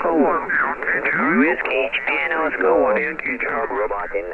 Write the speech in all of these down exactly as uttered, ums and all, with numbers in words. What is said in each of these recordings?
Oscar one. Whiskey, Japan Oscar one. Robot in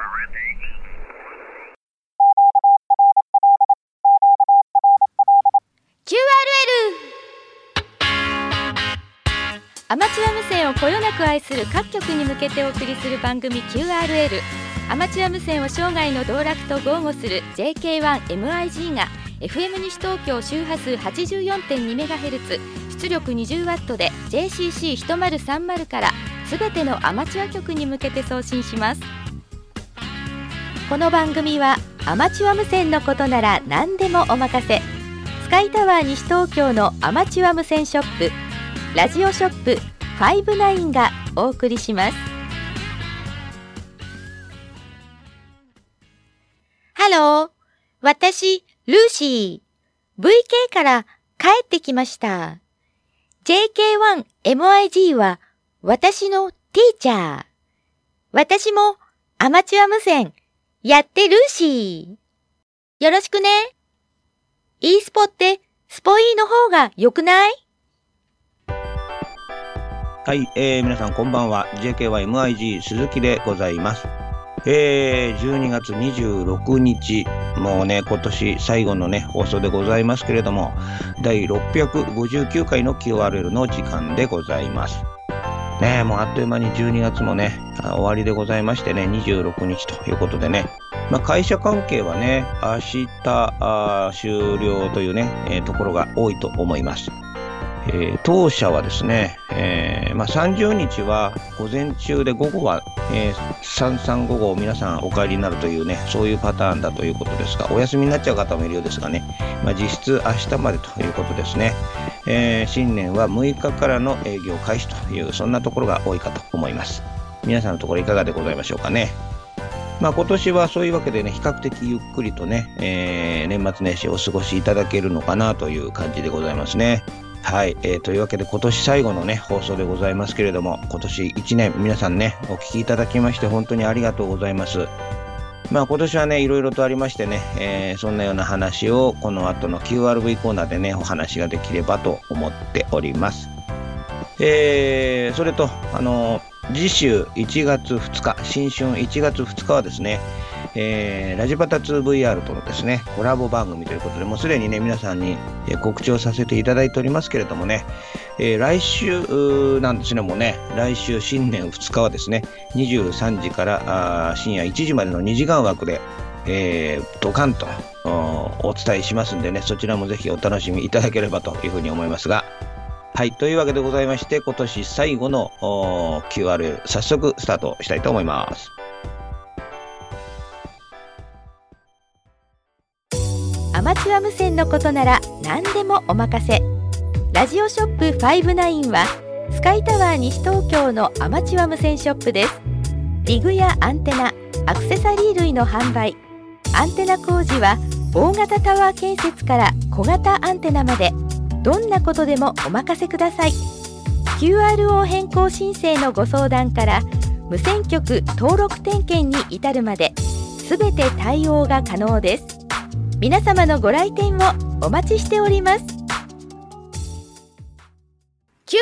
キューアールエル アマチュア無線をこよなく愛する各局に向けてお送りする番組 キューアールエル。 アマチュア無線を生涯の道楽と豪語する ジェーケーワンエムアイジー が エフエム 西東京周波数 はちじゅうよんてんにメガヘルツ 出力 にじゅうワット で ジェーシーシーひとまるさんまる からすべてのアマチュア局に向けて送信します。この番組はアマチュア無線のことなら何でもお任せ、スカイタワー西東京のアマチュア無線ショップ、ラジオショップファイブナインがお送りします。ハロー、私ルーシー、ブイケー から帰ってきました。ジェーケーワンエムアイジー は私のティーチャー。私もアマチュア無線やってルーシー。よろしくね。e スポってスポイーの方が良くない？ はい、えー、皆さんこんばんは。 ジェーケーワンエムアイジー 鈴木でございます。えー、じゅうにがつにじゅうろくにち、もうね今年最後のね放送でございますけれども、だいろっぴゃくごじゅうきゅうかいの キューアールエル の時間でございますね。もうあっという間にじゅうにがつもね終わりでございましてね、にじゅうろくにちということでね、まあ、会社関係はね明日あ終了というね、えー、ところが多いと思います。えー、当社はですね、えーまあ、さんじゅうにちは午前中で午後は、えー、さんさん午後皆さんお帰りになるというね、そういうパターンだということですが、お休みになっちゃう方もいるようですがね、まあ、実質明日までということですね。えー、新年はむいかからの営業開始という、そんなところが多いかと思います。皆さんのところいかがでございましょうかね。まあ、今年はそういうわけでね、比較的ゆっくりとね、えー、年末年始お過ごしいただけるのかなという感じでございますね。はい、えー、というわけで今年最後のね放送でございますけれども、今年いちねん皆さんねお聞きいただきまして本当にありがとうございます。まあ今年はねいろいろとありましてね、えー、そんなような話をこの後の キューアールブイ コーナーでねお話ができればと思っております。えー、それとあのー、次週いちがつふつか、新春いちがつふつかはですね、えー、ラジパタ ツーブイアール とのですねコラボ番組ということで、もうすでにね皆さんに告知をさせていただいておりますけれどもね、えー、来週なんですね。もうね来週新年ふつかはですねにじゅうさんじからあ深夜いちじまでのにじかん枠で、えー、ドカンと お, お伝えしますんでね、そちらもぜひお楽しみいただければというふうに思いますが、はい、というわけでございまして、今年最後の キューアールエル 早速スタートしたいと思います。 アマチュア無線のことなら何でもお任せ、ラジオショップファイブナインはスカイタワー西東京のアマチュア無線ショップです。リグやアンテナ、アクセサリー類の販売、アンテナ工事は大型タワー建設から小型アンテナまで、どんなことでもお任せください。 キューアールオー 変更申請のご相談から無線局登録点検に至るまで、すべて対応が可能です。皆様のご来店をお待ちしております。 キュ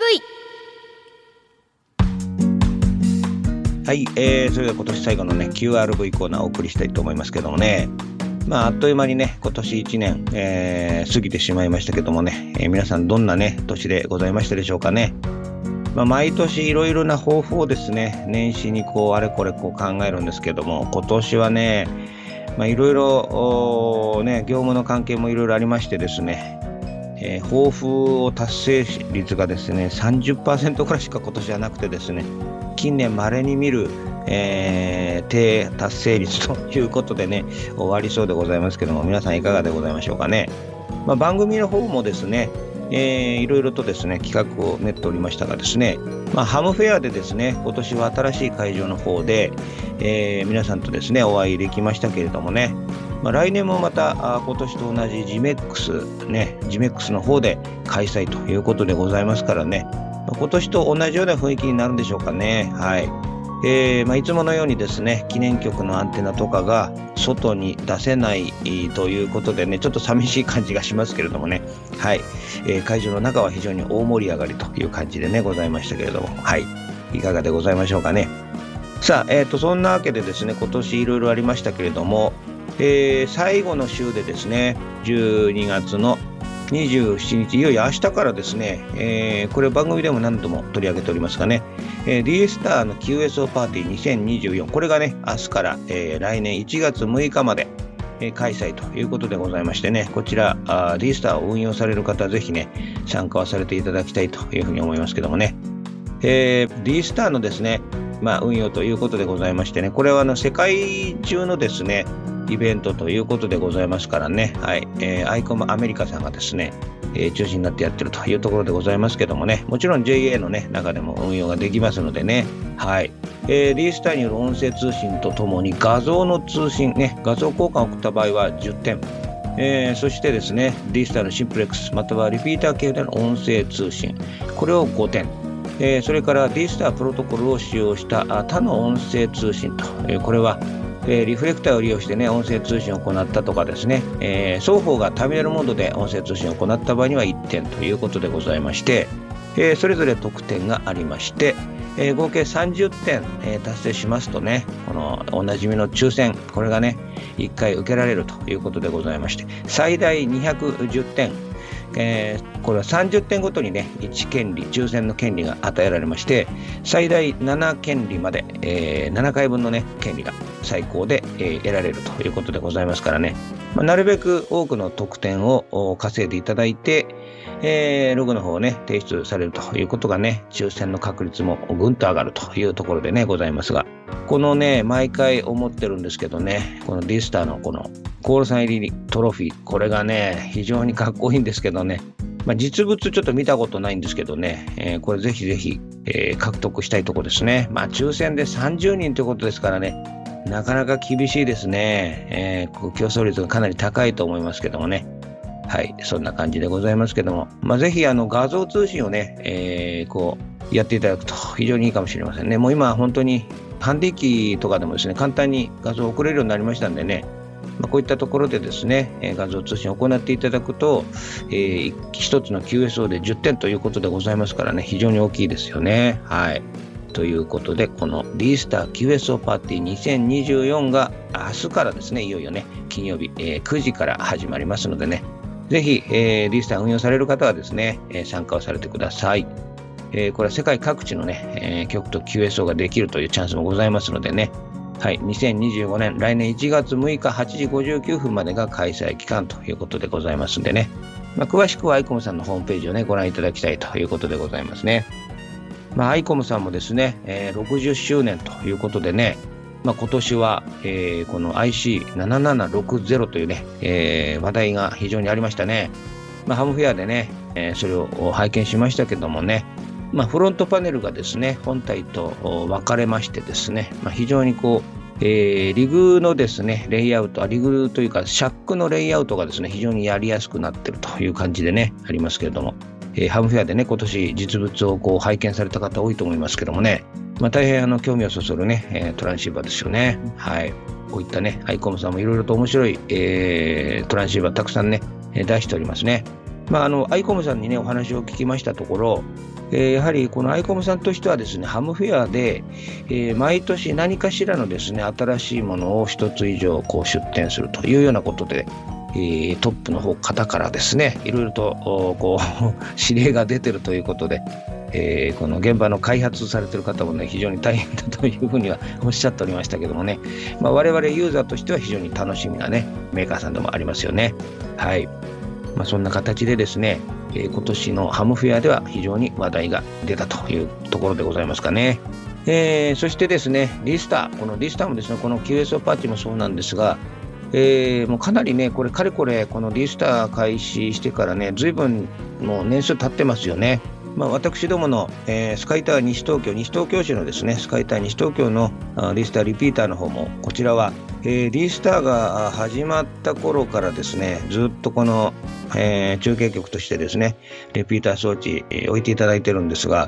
ーアールブイ。 はい、えー、それでは今年最後のね キューアールブイ コーナーをお送りしたいと思いますけどもね、まああっという間にね今年いちねん、えー、過ぎてしまいましたけどもね、えー、皆さんどんなね年でございましたでしょうかね。まあ、毎年いろいろな抱負をですね年始にこうあれこれこう考えるんですけども、今年はねまあいろいろね業務の関係もいろいろありましてですね、えー、抱負を達成率がですね さんじゅっパーセント くらいしか今年はなくてですね、近年稀に見る、えー、低達成率ということでね終わりそうでございますけども、皆さんいかがでございましょうかね。まあ、番組の方もですね、えー、いろいろとですね企画を練っておりましたがですね、まあ、ハムフェアでですね今年は新しい会場の方で、えー、皆さんとですねお会いできましたけれどもね、まあ、来年もまた今年と同じ ジメックス ね ジメックス の方で開催ということでございますからね、まあ、今年と同じような雰囲気になるんでしょうかね。はい、 えーまあ、いつものようにですね、記念曲のアンテナとかが外に出せないということでね、ちょっと寂しい感じがしますけれどもね、はい、えー、会場の中は非常に大盛り上がりという感じでね、ございましたけれども、はい、いかがでございましょうかね。さあ、えーと、そんなわけでですね、今年いろいろありましたけれども、えー、最後の週でですね、じゅうにがつのにじゅうしちにち、いよいよ明日からですね、えー、これ番組でも何度も取り上げておりますがね、えー、D スターの キューエスオー パーティーにせんにじゅうよん、これがね、明日から、えー、来年いちがつむいかまで、えー、開催ということでございましてね、こちら D スターを運用される方はぜひね、参加をされていただきたいというふうに思いますけどもね、えー、D スターのですね、まあ、運用ということでございましてね、これはあの世界中のですね、イベントということでございますからね、はい、えー、アイコムアメリカさんがですね、えー、中心になってやってるというところでございますけどもね、もちろん ジェイエー のね、中でも運用ができますのでね、はい、えー、D スターによる音声通信とともに画像の通信ね、画像交換を送った場合はじゅってん、えー、そしてですね、D スターのシンプレックスまたはリピーター系での音声通信、これをごてん、えー、それから D スタープロトコルを使用した他の音声通信と、えー、これはえー、リフレクターを利用してね、音声通信を行ったとかですね、えー、双方がターミナルモードで音声通信を行った場合にはいってんということでございまして、えー、それぞれ得点がありまして、えー、合計さんじゅってん、えー、達成しますとね、このおなじみの抽選、これがね、いっかい受けられるということでございまして、最大にひゃくじゅってん、えー、これはさんじゅってんごとにね、いち権利、抽選の権利が与えられまして、最大なな権利まで、えー、ななかいぶんのね、権利が最高で、えー、得られるということでございますからね、まあ、なるべく多くの得点を稼いでいただいて、えー、ログの方をね、提出されるということがね、抽選の確率もぐんと上がるというところでね、ございますが、このね、毎回思ってるんですけどね、この D スターのこのコールサイン入りトロフィー、これがね、非常にかっこいいんですけどね、まあ、実物ちょっと見たことないんですけどね、えー、これぜひぜひ、えー、獲得したいところですね。まあ、抽選でさんじゅうにんということですからね、なかなか厳しいですね。えー、競争率がかなり高いと思いますけどもね。はい、そんな感じでございますけども、まあ、ぜひあの画像通信をね、えー、こうやっていただくと非常にいいかもしれませんね。もう今本当にハンディ機とかでもですね、簡単に画像を送れるようになりましたんでね、まあ、こういったところでですね、えー、画像通信を行っていただくと、えー、一つの キューエスオー でじゅってんということでございますからね、非常に大きいですよね。はい。ということで、この D スター キューエスオー パーティーにせんにじゅうよんが明日からですね、いよいよね、金曜日、えー、くじから始まりますのでね、ぜひ、えー、D スター運用される方はですね、えー、参加をされてください。えー、これは世界各地のね、えー、局と キューエスオー ができるというチャンスもございますのでね、はい、にせんにじゅうごねん、来年いちがつむいかはちじごじゅうきゅうふんまでが開催期間ということでございますんでね、まあ、詳しくはアイコムさんのホームページをね、ご覧いただきたいということでございますね。まあ、アイコムさんもですね、えー、ろくじゅっしゅうねんということでね、まあ、今年は、えー、この アイシーななななろくゼロ というね、えー、話題が非常にありましたね。まあ、ハムフェアでね、えー、それを拝見しましたけどもね、まあ、フロントパネルがですね、本体と分かれましてですね、まあ、非常にこう、えー、リグのですね、レイアウト、リグというか、シャックのレイアウトがですね、非常にやりやすくなっているという感じでね、ありますけれども、えー、ハムフェアでね、今年実物をこう拝見された方多いと思いますけどもね、まあ、大変あの興味をそそるね、えー、トランシーバーですよね。はい。こういったね、アイコムさんもいろいろと面白い、えー、トランシーバーたくさんね、出しておりますね。まあ、あの、アイコムさんにね、お話を聞きましたところ、えー、やはりこのアイコムさんとしてはですね、ハムフェアで、えー、毎年何かしらのですね、新しいものを一つ以上こう出展するというようなことで、えー、トップの方方からですね、いろいろとこう指令が出てるということで、えー、この現場の開発されている方もね、非常に大変だというふうにはおっしゃっておりましたけどもね、まあ、我々ユーザーとしては非常に楽しみなね、メーカーさんでもありますよね。はい。まあ、そんな形でですね、えー、今年のハムフェアでは非常に話題が出たというところでございますかね。えー、そしてですね、Dスター、この Dスターもですね、この キューエスオー パーティーもそうなんですが、えー、もうかなりね、これかれこれこの Dスター開始してからね、随分もう年数経ってますよね。まあ、私どもの、えー、スカイター西東京、西東京市のですね、スカイター西東京の D スターリピーターの方も、こちらは、えー、D スターが始まった頃からですね、ずっとこの、えー、中継局としてですね、リピーター装置、えー、置いていただいてるんですが、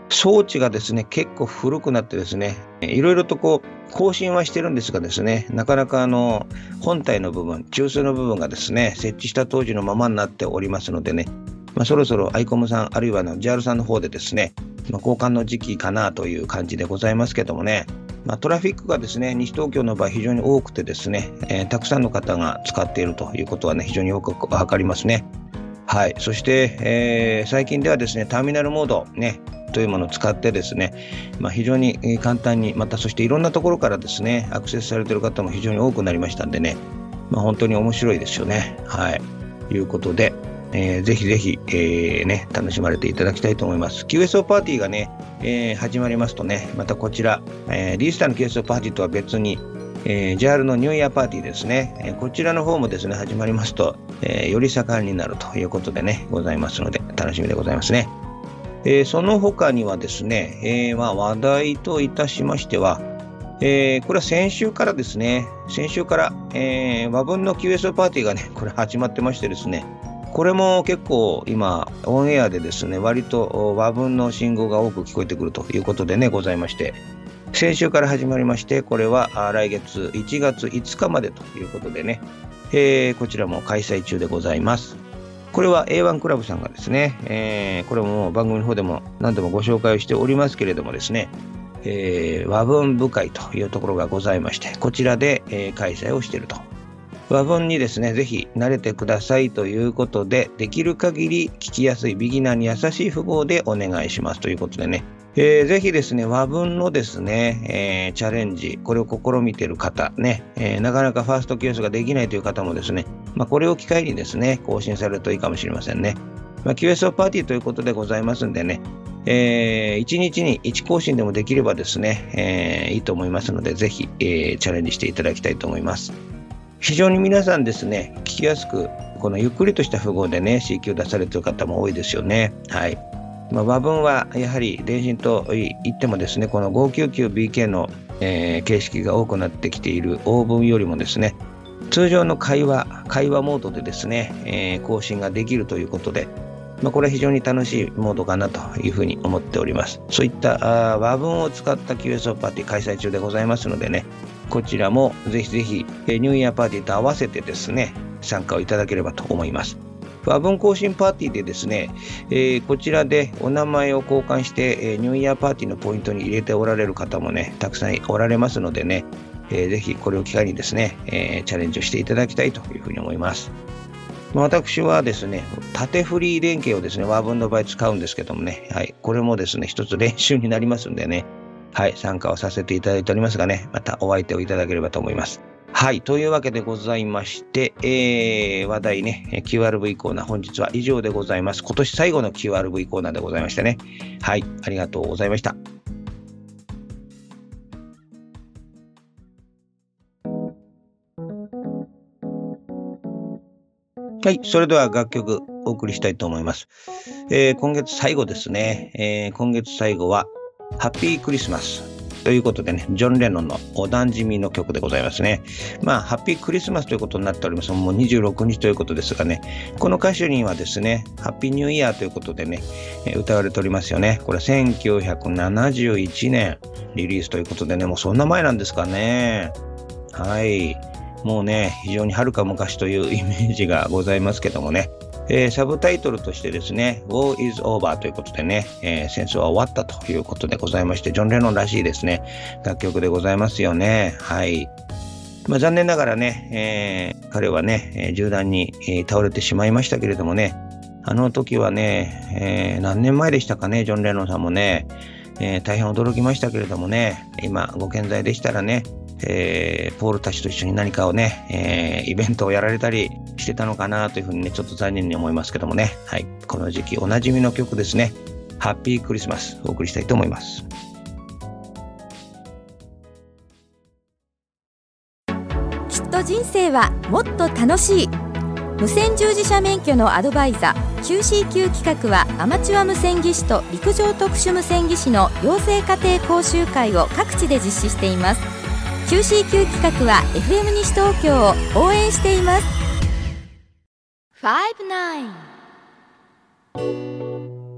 装置がですね、結構古くなってですね、いろいろとこう、更新はしてるんですがですね、なかなかあの、本体の部分、中枢の部分がですね、設置した当時のままになっておりますのでね、まあ、そろそろアイコムさん、あるいはの ジェイアール さんの方でですね、まあ、交換の時期かなという感じでございますけどもね、まあ、トラフィックがですね、西東京の場合非常に多くてですね、えー、たくさんの方が使っているということはね、非常によくわかりますね。はい。そして、えー、最近ではですね、ターミナルモードね、というものを使ってですね、まあ、非常に簡単に、またそしていろんなところからですね、アクセスされている方も非常に多くなりましたんでね、まあ、本当に面白いですよね。はい。ということで、えー、ぜひぜひ、えーね、楽しまれていただきたいと思います。キューエスオー パーティーがね、えー、始まりますとね、またこちら、えー、D スターの キューエスオー パーティーとは別に、えー、ジェイアール のニューイヤーパーティーですね、えー、こちらの方もですね、始まりますと、えー、より盛んになるということでね、ございますので、楽しみでございますね。えー、その他にはですね、えーまあ、話題といたしましては、えー、これは先週からですね、先週から、えー、和文の キューエスオー パーティーがね、これ始まってましてですね、これも結構今、オンエアでですね、割と和文の信号が多く聞こえてくるということでね、ございまして、先週から始まりまして、これは来月いちがついつかまでということでね、えー、こちらも開催中でございます。これは エーワン クラブさんがですね、えー、これももう番組の方でも何度もご紹介をしておりますけれどもですね、えー、和文部会というところがございまして、こちらで、えー、開催をしていると。和文にですね、ぜひ慣れてくださいということで、できる限り聞きやすいビギナーに優しい符号でお願いしますということでね、えー、ぜひですね、和文のですね、えー、チャレンジ、これを試みている方ね、えー、なかなかファーストキューエスができないという方もですね、まあ、これを機会にですね、更新されるといいかもしれませんね。まあ、キューエスオー パーティーということでございますんでね、えー、いちにちにいち更新でもできればですね、えー、いいと思いますので、ぜひ、えー、チャレンジしていただきたいと思います。非常に皆さんですね、聞きやすく、このゆっくりとした符号でね、シーキュー 出されている方も多いですよね。はい。まあ、和文はやはり電信と言ってもですね、この ごひゃくきゅうじゅうビーケー の、えー、形式が多くなってきている欧文よりもですね、通常の会話、会話モードでですね、えー、更新ができるということで、まあ、これは非常に楽しいモードかなというふうに思っております。そういったあ和文を使った キューエスオー パーティー開催中でございますのでね、こちらもぜひぜひニューイヤーパーティーと合わせてですね、参加をいただければと思います。和文更新パーティーでですね、えー、こちらでお名前を交換して、えー、ニューイヤーパーティーのポイントに入れておられる方もね、たくさんおられますのでね、えー、ぜひこれを機会にですね、えー、チャレンジをしていただきたいというふうに思います。私はですね、縦振り連携をですね、和文の場合使うんですけどもね、はい、これもですね、一つ練習になりますんでね、はい、参加をさせていただいておりますがね、またお相手をいただければと思います。はい、というわけでございまして、えー、話題ね、キューアールブイ コーナー、本日は以上でございます。今年最後の キューアールブイ コーナーでございましてね。はい、ありがとうございました。はい、それでは楽曲お送りしたいと思います。えー、今月最後ですね、えー、今月最後はハッピークリスマスということでね、ジョン・レノンのおなじみの曲でございますね。まあ、ハッピークリスマスということになっております。もうにじゅうろくにちということですがね、この歌手にはですね、ハッピーニューイヤーということでね、歌われておりますよね。これせんきゅうひゃくななじゅういちねんリリースということでね、もうそんな前なんですかね。はい。もうね、非常に遥か昔というイメージがございますけどもね、えー、サブタイトルとしてですね、War is over ということでね、えー、戦争は終わったということでございまして、ジョン・レノンらしいですね、楽曲でございますよね。はい。まあ、残念ながらね、えー、彼はね、えー、銃弾に、えー、倒れてしまいましたけれどもね、あの時はね、えー、何年前でしたかね、ジョン・レノンさんもね、えー、大変驚きましたけれどもね、今ご健在でしたらね、えー、ポールたちと一緒に何かをね、えー、イベントをやられたりしてたのかなというふうにね、ちょっと残念に思いますけどもね、はい、この時期おなじみの曲ですね、ハッピークリスマスお送りしたいと思います。 きっと人生はもっと楽しい。無線従事者免許のアドバイザー キューシーキュー 企画は、アマチュア無線技師と陸上特殊無線技師の養成家庭講習会を各地で実施しています。キューシーキュー 企画は エフエム 西東京を応援しています。ファイブナイン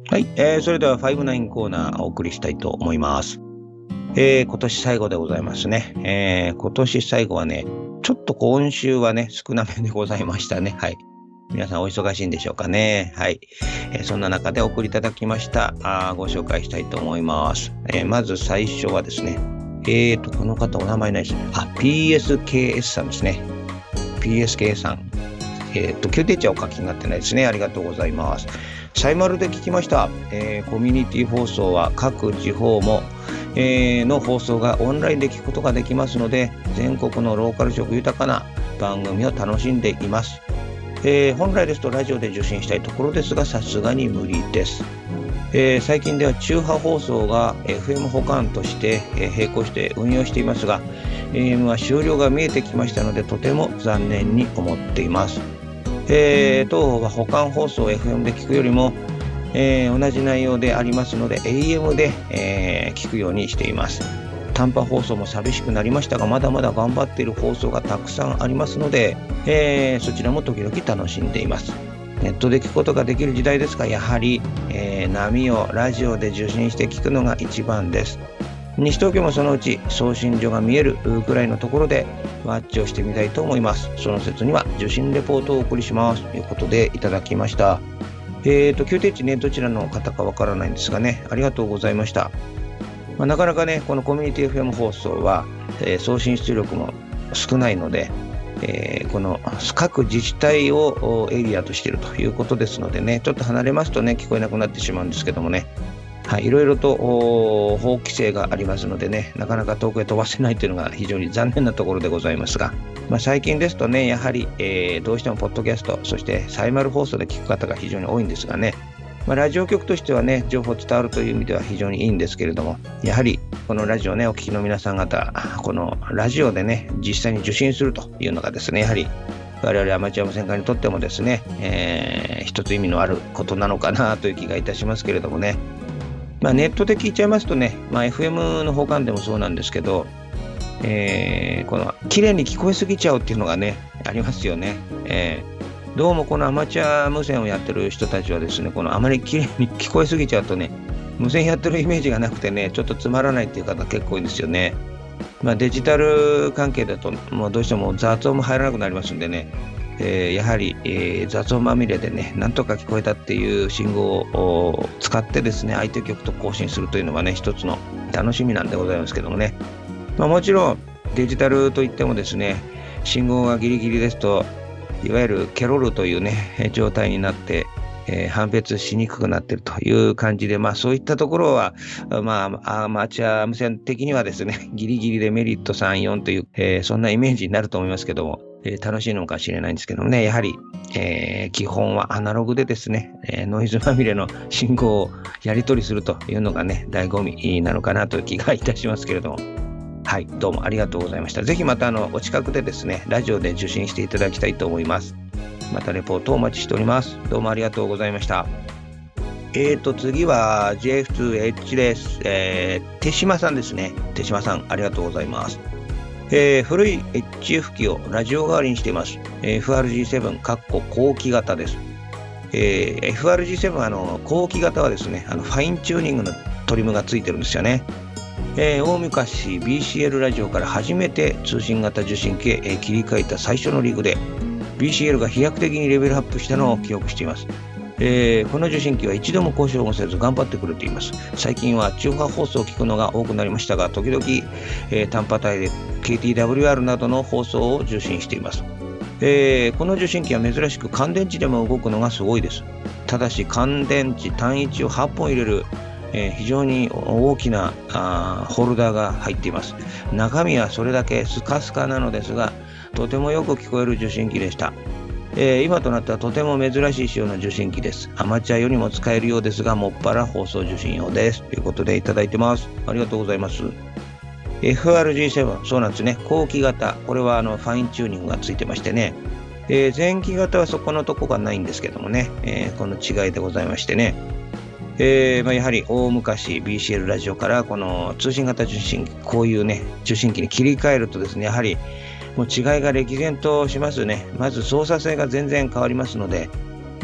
はい、えー、それではファイブナインコーナーお送りしたいと思います。えー、今年最後でございますね。えー、今年最後はね、ちょっと今週はね、少なめでございましたね。はい。皆さんお忙しいんでしょうかね。はい。えー、そんな中でお送りいただきましたあご紹介したいと思います。えー、まず最初はですね、えーと、この方お名前ないですね。あ、ピーエスケーエス さんですね。ピーエスケー さん。えーと、キューテーチャーお書きになってないですね。ありがとうございます。サイマルで聞きました。えー、コミュニティ放送は各地方も、えー、の放送がオンラインで聞くことができますので、全国のローカル色豊かな番組を楽しんでいます。えー、本来ですとラジオで受信したいところですが、さすがに無理です。えー、最近では中波放送が エフエム 補完として、えー、並行して運用していますが、エーエム は終了が見えてきましたので、とても残念に思っています。えー、当は補完放送を エフエム で聞くよりも、えー、同じ内容でありますので エーエム で、えー、聞くようにしています。短波放送も寂しくなりましたが、まだまだ頑張っている放送がたくさんありますので、えー、そちらも時々楽しんでいます。ネットで聞くことができる時代ですが、やはり、えー、波をラジオで受信して聞くのが一番です。西東京もそのうち送信所が見えるくらいのところでワッチをしてみたいと思います。その説には受信レポートをお送りしますということでいただきました。えーと、キューテーチね、どちらの方かわからないんですがね、ありがとうございました。まあ、なかなかね、このコミュニティ エフエム 放送は、えー、送信出力も少ないので、えー、この各自治体をエリアとしているということですのでね、ちょっと離れますとね、聞こえなくなってしまうんですけどもね、はい、いろいろと法規制がありますのでね、なかなか遠くへ飛ばせないというのが非常に残念なところでございますが、まあ、最近ですとね、やはり、えー、どうしてもポッドキャスト、そしてサイマル放送で聞く方が非常に多いんですがね、まあ、ラジオ局としてはね、情報伝わるという意味では非常にいいんですけれども、やはりこのラジオね、お聞きの皆さん方、このラジオでね、実際に受信するというのがですね、やはり我々アマチュア無線化にとってもですね、えー、一つ意味のあることなのかなという気がいたしますけれどもね、まあ、ネットで聞いちゃいますとね、まあ、エフエム の補完でもそうなんですけど、えー、この綺麗に聞こえすぎちゃうっていうのがね、ありますよね。えー、どうもこのアマチュア無線をやってる人たちはですね、このあまり綺麗に聞こえすぎちゃうとね、無線やってるイメージがなくてね、ちょっとつまらないっていう方結構多いんですよね。まあ、デジタル関係だともうどうしても雑音も入らなくなりますんでね、えー、やはり、えー、雑音まみれでね、なんとか聞こえたっていう信号を使ってですね、相手局と交信するというのはね、一つの楽しみなんでございますけどもね。まあ、もちろんデジタルといってもですね、信号がギリギリですと、いわゆるケロルというね、状態になって、えー、判別しにくくなっているという感じで、まあそういったところは、まあアマチュア無線的にはですね、ギリギリでメリットさん、よんという、えー、そんなイメージになると思いますけども、えー、楽しいのかもしれないんですけどもね、やはり、えー、基本はアナログでですね、えー、ノイズまみれの信号をやり取りするというのがね、醍醐味なのかなという気がいたしますけれども、はい、どうもありがとうございました。ぜひまたあのお近くでですね、ラジオで受信していただきたいと思います。またレポートをお待ちしております。どうもありがとうございました。えーと、次は ジェイエフツーエイチ です。えー、手島さんですね。手島さん、ありがとうございます。えー、古い エイチエフ 機をラジオ代わりにしています。エフアールジーセブン かっこ後期型です。えー、エフアールジーセブン あの後期型はですね、あのファインチューニングのトリムがついてるんですよね。えー、大昔 ビーシーエル ラジオから初めて通信型受信機へ、えー、切り替えた最初のリグで ビーシーエル が飛躍的にレベルアップしたのを記憶しています。えー、この受信機は一度も故障もせず頑張ってくれています。最近は中波放送を聞くのが多くなりましたが、時々、えー、単波帯で ケーティーダブリューアール などの放送を受信しています。えー、この受信機は珍しく乾電池でも動くのがすごいです。ただし乾電池単一をはっぽん入れる、えー、非常に大きなあホルダーが入っています。中身はそれだけスカスカなのですが、とてもよく聞こえる受信機でした。えー、今となってはとても珍しい仕様の受信機です。アマチュアよりも使えるようですが、もっぱら放送受信用です。ということでいただいてます。ありがとうございます。エフアールジーセブン、そうなんですね。後期型。これはあのファインチューニングがついてましてね。えー、前期型はそこのとこがないんですけどもね。えー、この違いでございましてね。えーまあ、やはり大昔 ビーシーエル ラジオからこの通信型受信機、こういうね、受信機に切り替えるとですね、やはりもう違いが歴然としますね。まず操作性が全然変わりますので、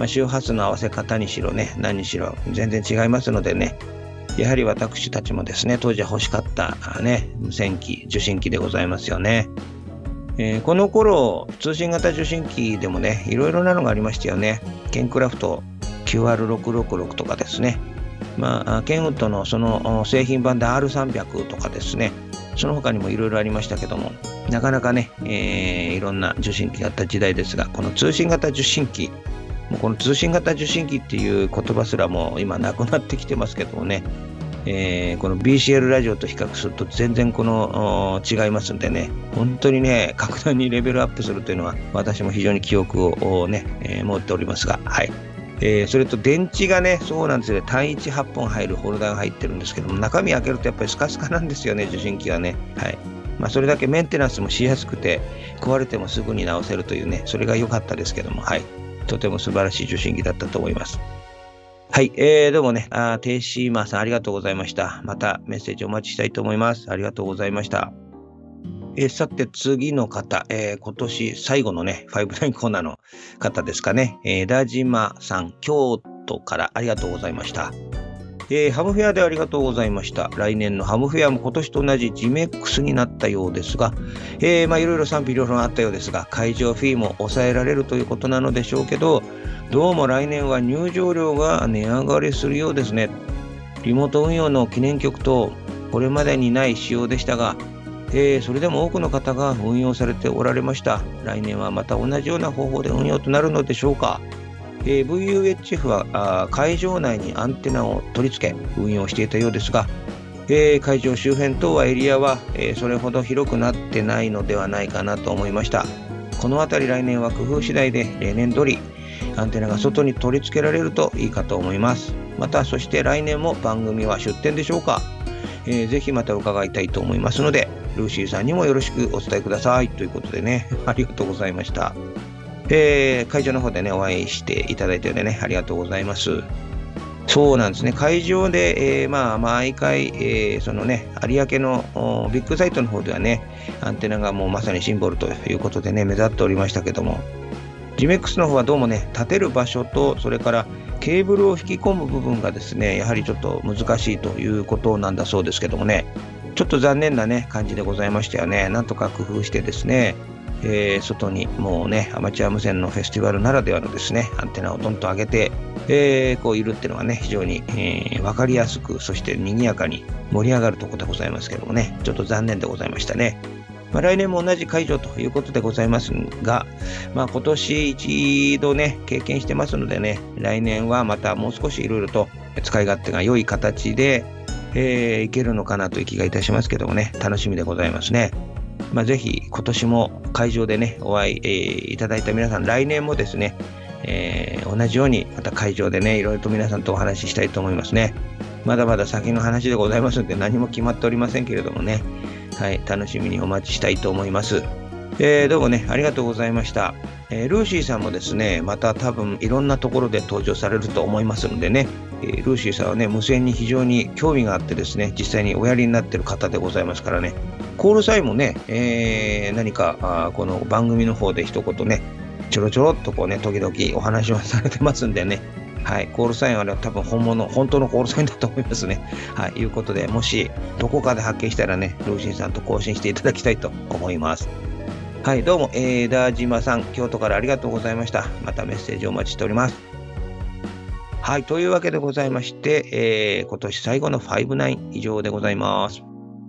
まあ、周波数の合わせ方にしろね、何にしろ全然違いますのでね、やはり私たちもですね、当時は欲しかったね、無線機、受信機でございますよね。えー、この頃、通信型受信機でもね、いろいろなのがありましたよね。ケンクラフト キューアールろくろくろく とかですね。まあ、ケンウッドのその製品版で アールさんびゃく とかですね。その他にもいろいろありましたけども、なかなかね、えー、いろんな受信機があった時代ですが、この通信型受信機、もうこの通信型受信機っていう言葉すらも今なくなってきてますけどもね、えー、この ビーシーエル ラジオと比較すると全然この違いますんでね、本当にね、格段にレベルアップするというのは私も非常に記憶をね、えー、持っておりますが、はい。えー、それと電池がね、そうなんですよね、単一はっぽん入るホルダーが入ってるんですけども、中身開けるとやっぱりスカスカなんですよね、受信機はね。はい。まあ、それだけメンテナンスもしやすくて、壊れてもすぐに直せるというね、それが良かったですけども、はい。とても素晴らしい受信機だったと思います。はい、えー、どうもね、あー、テイシーマーさんありがとうございました。またメッセージお待ちしたいと思います。ありがとうございました。えー、さて次の方、えー、今年最後のね、ファイブナインコーナーの方ですかね。えー、ダジマさん、京都からありがとうございました。えー、ハムフェアでありがとうございました。来年のハムフェアも今年と同じ ジメックス になったようですが、えー、まあいろいろ賛否両論あったようですが、会場フィーも抑えられるということなのでしょうけど、どうも来年は入場料が値上がりするようですね。リモート運用の記念曲とこれまでにない仕様でしたが、えー、それでも多くの方が運用されておられました。来年はまた同じような方法で運用となるのでしょうか。えー、ブイユーエイチエフ はあ会場内にアンテナを取り付け運用していたようですが、えー、会場周辺等はエリアは、えー、それほど広くなってないのではないかなと思いました。このあたり来年は工夫次第で例年通りアンテナが外に取り付けられるといいかと思います。またそして来年も番組は出展でしょうか。えー、ぜひまた伺いたいと思いますので、ルーシーさんにもよろしくお伝えくださいということでね、ありがとうございました。えー、会場の方でねお会いしていただいてね、ありがとうございます。そうなんですね、会場で、えー、まあ毎回、えー、そのね有明のビッグサイトの方ではねアンテナがもうまさにシンボルということでね目立っておりましたけども、ジメックスの方はどうもね立てる場所とそれからケーブルを引き込む部分がですねやはりちょっと難しいということなんだそうですけどもね、ちょっと残念なね感じでございましたよね。なんとか工夫してですね、えー、外にもうねアマチュア無線のフェスティバルならではのですねアンテナをどんと上げて、えー、こういるっていうのがね非常に、えー、分かりやすくそして賑やかに盛り上がるところでございますけどもね、ちょっと残念でございましたね。まあ、来年も同じ会場ということでございますが、まあ、今年一度ね経験してますのでね、来年はまたもう少しいろいろと使い勝手が良い形で、えー、いけるのかなという気がいたしますけどもね、楽しみでございますね。まあ、ぜひ今年も会場でねお会い、えー、いただいた皆さん、来年もですね、えー、同じようにまた会場でねいろいろと皆さんとお話ししたいと思いますね。まだまだ先の話でございますので何も決まっておりませんけれどもね、はい、楽しみにお待ちしたいと思います。えー、どうもねありがとうございました。えー、ルーシーさんもですねまた多分いろんなところで登場されると思いますのでね、えー、ルーシーさんはね無線に非常に興味があってですね実際におやりになっている方でございますからね、コールサインもね、えー、何かあこの番組の方で一言ねちょろちょろっとこうね時々お話をされてますんでね、はい、コールサインは、ね、多分本物本当のコールサインだと思いますね。はい、いうことでもしどこかで発見したらねルーシーさんと交信していただきたいと思います。はい、どうも、えー、ダージマさん京都からありがとうございました。またメッセージお待ちしております。はい、というわけでございまして、えー、今年最後のファイブナイン以上でございます。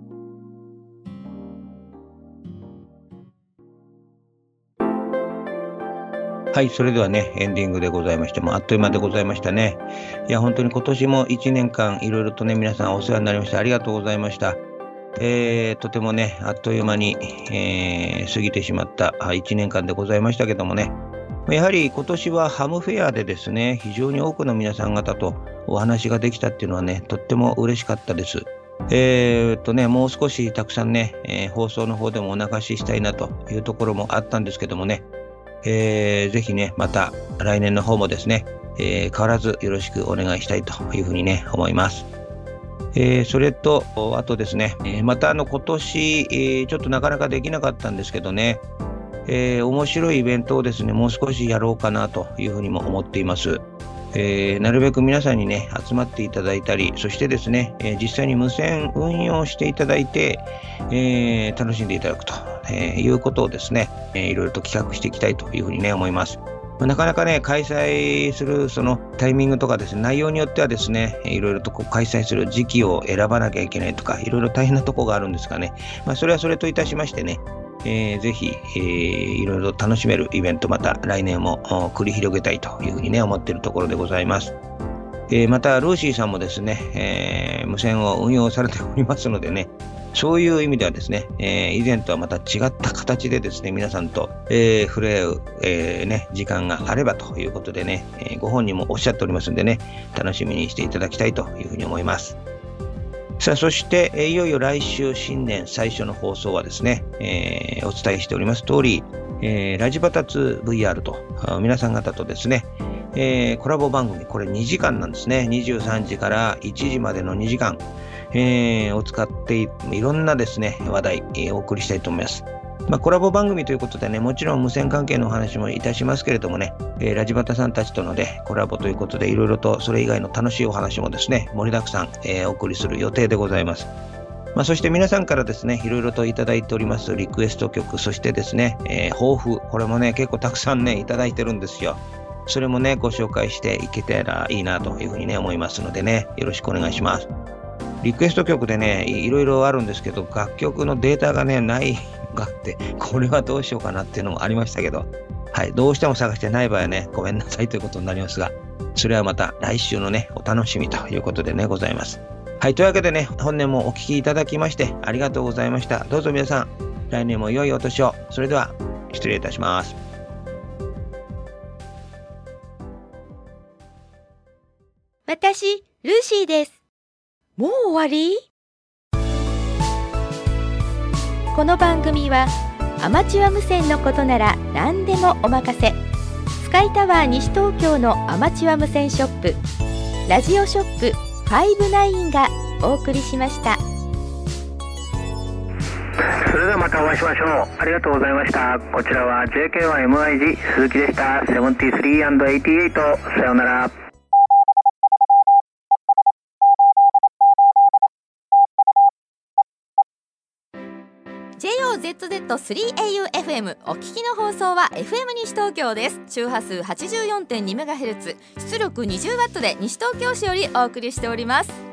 はい、それではね、エンディングでございまして、もうあっという間でございましたね。いや、本当に今年もいちねんかんいろいろとね、皆さんお世話になりまして、ありがとうございました。えー、とてもね、あっという間に、えー、過ぎてしまったいちねんかんでございましたけどもね、やはり今年はハムフェアでですね、非常に多くの皆さん方とお話ができたっていうのはね、とっても嬉しかったです。えー、っとね、もう少したくさんね、えー、放送の方でもお流ししたいなというところもあったんですけどもね、えー、ぜひね、また来年の方もですね、えー、変わらずよろしくお願いしたいというふうにね、思います。えー、それと、あとですね、えー、またあの今年、えー、ちょっとなかなかできなかったんですけどね、 えー、面白いイベントをですね、もう少しやろうかなというふうにも思っています。えー、なるべく皆さんにね、集まっていただいたり、そしてですね、えー、実際に無線運用していただいて、えー、楽しんでいただくと、えー、いうことをですね、えー、いろいろと企画していきたいというふうにね、思います。なかなかね、開催するそのタイミングとかですね、内容によってはですね、いろいろとこう開催する時期を選ばなきゃいけないとか、いろいろ大変なところがあるんですがね、まあ、それはそれといたしましてね、えー、ぜひ、えー、いろいろ楽しめるイベント、また来年も繰り広げたいというふうにね、思っているところでございます。えー、また、ルーシーさんもですね、えー、無線を運用されておりますのでね、そういう意味ではですね、えー、以前とはまた違った形でですね、皆さんと、えー、触れ合う、えーね、時間があればということでね、えー、ご本人もおっしゃっておりますんでね、楽しみにしていただきたいというふうに思います。さあ、そして、えー、いよいよ来週新年最初の放送はですね、えー、お伝えしております通り、えー、ラジバタツーブイアール と皆さん方とですね、えー、コラボ番組、これにじかんなんですね。にじゅうさんじからいちじまでのにじかん、えー、を使っていろんなですね、話題、えー、お送りしたいと思います。まあ、コラボ番組ということでね、もちろん無線関係のお話もいたしますけれどもね、えー、ラジバタさんたちとのね、コラボということで、いろいろとそれ以外の楽しいお話もですね、盛りだくさん、えー、お送りする予定でございます。まあ、そして皆さんからですね、いろいろといただいておりますリクエスト曲、そしてですね、えー、抱負、これもね、結構たくさんね、いただいてるんですよ。それもね、ご紹介していけたらいいなというふうにね、思いますのでね、よろしくお願いします。リクエスト曲でね、いろいろあるんですけど、楽曲のデータがね、ないがあって、これはどうしようかなっていうのもありましたけど、はい、どうしても探してない場合はね、ごめんなさいということになりますが、それはまた来週のね、お楽しみということでね、ございます。はい、というわけでね、本年もお聞きいただきましてありがとうございました。どうぞ皆さん、来年も良いお年を。それでは、失礼いたします。 私、ルーシーです。もう終わり？この番組はアマチュア無線のことなら何でもお任せ、スカイタワー西東京のアマチュア無線ショップ、ラジオショップファイブナインがお送りしました。 それではまたお会いしましょう。ありがとうございました。こちらは ジェーケーワイエムアイジー 鈴木でした。ななじゅうさんアンドはちじゅうはち、さようなら。 ジェイオーゼットゼットスリーエーユーエフエム お聞きの放送は エフエム 西東京です。周波数 はちじゅうよんてんにメガヘルツ、出力 にじゅうワット で西東京市よりお送りしております。